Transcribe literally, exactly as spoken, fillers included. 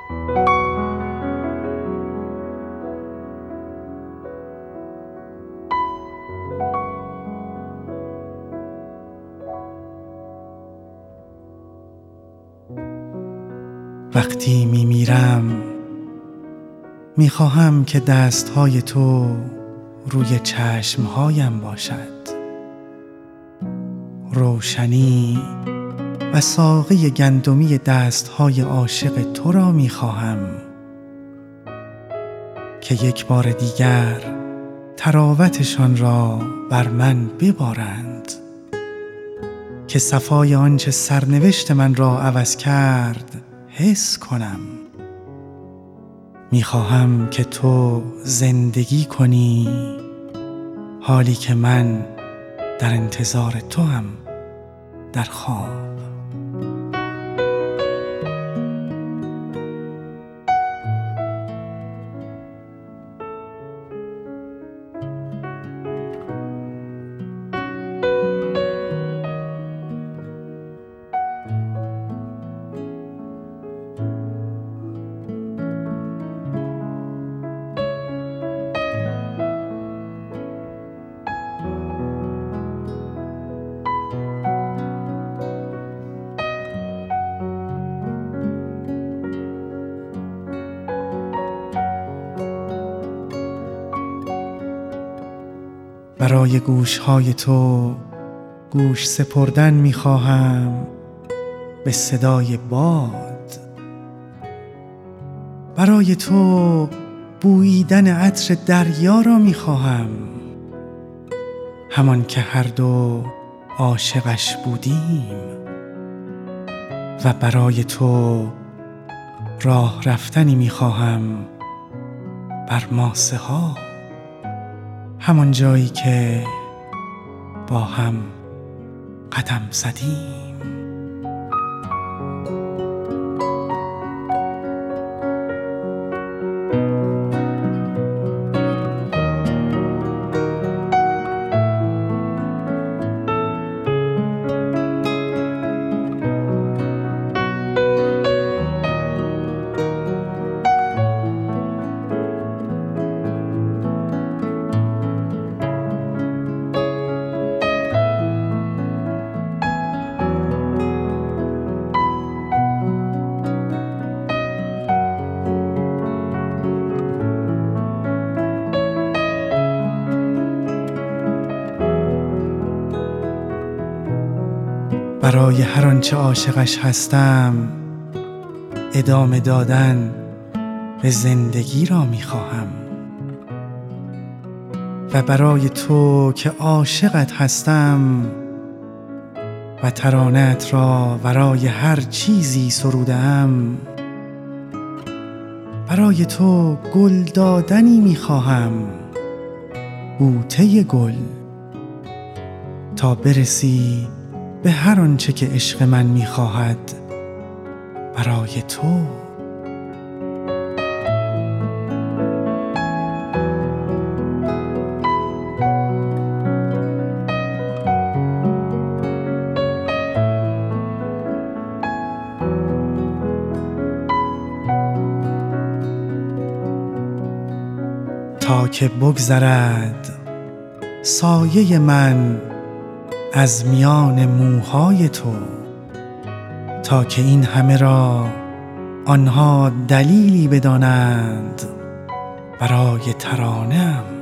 وقتی می میرم می خواهم که دستهای تو روی چشمهایم باشد. روشنی و ساقه گندمی دستهای عاشق تو را می خواهم که یک بار دیگر طراوتشان را بر من ببارند، که صفای آنچه سرنوشت من را عوض کرد حس کنم. میخواهم که تو زندگی کنی حالی که من در انتظار توام در خواب. برای گوشهای تو گوش سپردن میخواهم به صدای باد. برای تو بوییدن عطر دریا را میخواهم، همان که هر دو عاشقش بودیم. و برای تو راه رفتنی میخواهم بر ماسه ها، همان جایی که با هم قدم زدیم. برای هر آنچه عاشقش هستم ادامه دادن به زندگی را میخواهم. و برای تو که عاشقت هستم و ترانه‌ات را ورای هر چیزی سرودم، برای تو گل دادنی میخواهم، بوته گل، تا برسی به هر آنچه که عشق من میخواهد برای تو. تا که بگذرد سایه من از میان موهای تو، تا که این همه را آنها دلیلی بدانند برای ترانه‌ام.